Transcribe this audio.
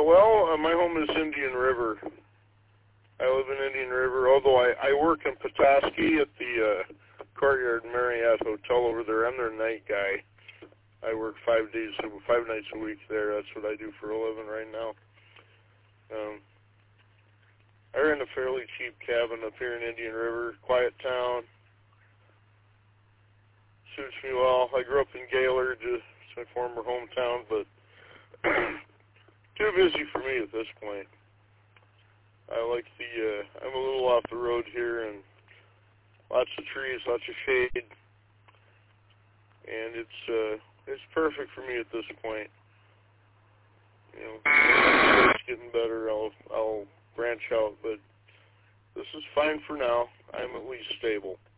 My home is Indian River. I live in Indian River, although I work in Petoskey at the Courtyard Marriott Hotel over there. I'm their night guy. I work 5 nights a week there. That's what I do for a living right now. I rent a fairly cheap cabin up here in Indian River, quiet town. Suits me well. I grew up in Gaylord, it's my former hometown, but too busy for me at this point. I like I'm a little off the road here, and lots of trees, lots of shade, and it's perfect for me at this point. You know, when it's getting better, I'll branch out, but this is fine for now. I'm at least stable.